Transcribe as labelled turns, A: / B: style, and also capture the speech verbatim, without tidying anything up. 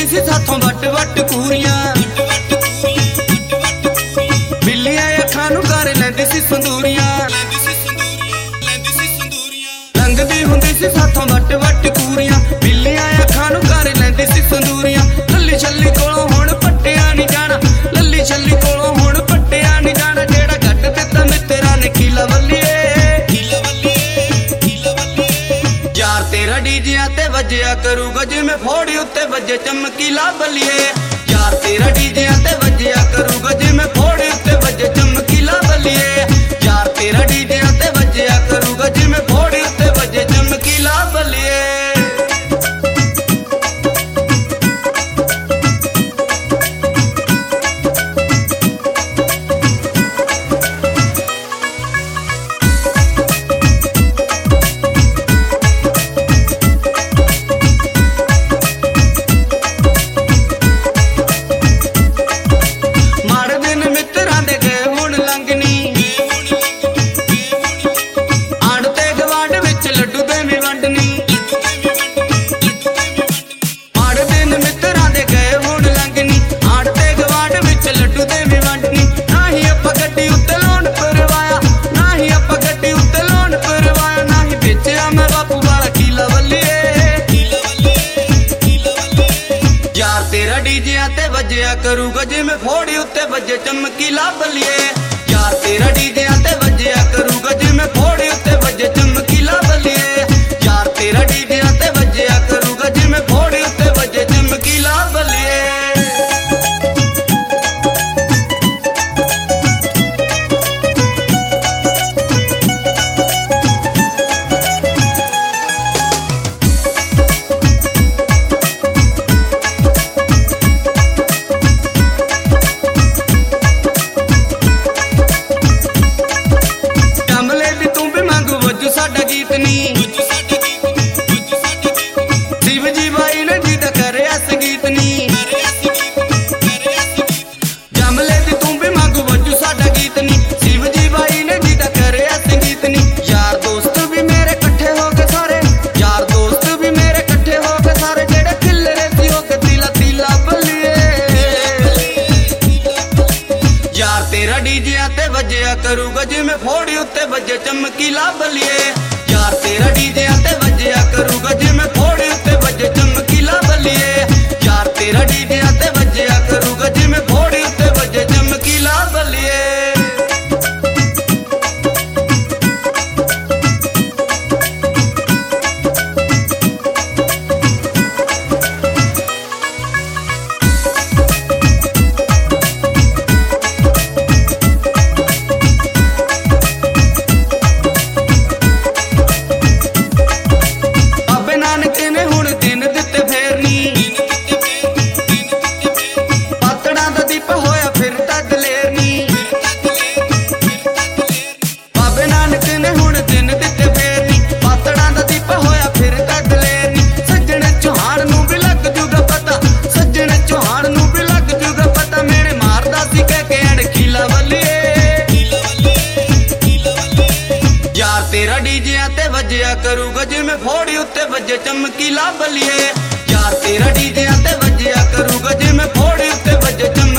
A: C साथों what what कूरियां, बिल्लियां अखां नूं कर लैंदी सी संदूरियां, लंघदी हुंदी सी साथों वट वट कूरियां, बिल्लियां अखां नूं कर लैंदी सी संदूरियां। लल्ली छल्ली कोलों हुण पट्टिया नहीं जाना, लल्ली छल्ली कोलों हुण पट्टिया नहीं जाना, जेड़ा गड्ड दित्ता मित्तरां ने कीला वल्लीए। यार तेरा डीजिया ते वज्जिया करूगा जिवें फोड़ी उत्ते वज्जे चमकीला बल्लीए। यार तेरा डीजिया ते वज्जिया करूगा जिवें फोड़ी उत्ते वज्जे चमकीला बल्लीए। यार तेरा डीजिया ते वज्जिया करूगा जिवें फोड़ी उत्ते वज्जे चमकीला बल्लीए। करूगा जिवें फोड़ी उत्ते वज्जे चमकीला बल्लीए। यार तेरा डीजिया ते वज्जिया करूगा जिवें फोड़ी उत्ते वज्जे चमकीला बल्लीए। यार तेरा डीजिया ते वज्जिया करूगा जिवें फोड़ी उत्ते वज्जे चमकीला बल्लीए। शिव जी बाई ने जी दा करया संगीत नी, जमले दी तू भी मंगू वजू साडा गीत नी। शिव जी बाई ने जी दा करया संगीत नी। यार दोस्त भी मेरे कट्ठे हो के सारे, यार दोस्त भी मेरे कट्ठे हो के सारे, जेड़े खिले सी हो के तिला तिला बल्लीए। यार तेरा डीजिया ते वज्जिया करूगा जिवें फोड़ी उत्ते वज्जे चमकीला बल्लीए। यार तेरा डीजिया ते वज्जिया करूगा जिवें फोड़ी उत्ते वज्जे चमकीला बल्लीए। यार तेरा डीजिया ते वज्जिया करूगा जिवें फोड़ी उत्ते वज्जे चमकीला बल्लीए। तेरा डीजिया ते वज्जिया करूगा जिवें फोड़ी उत्ते वज्जे चमकीला बल्लीए। यार तेरा डीजिया ते वज्जिया करूगा जिवें फोड़ी उत्ते वज्जे चमकीला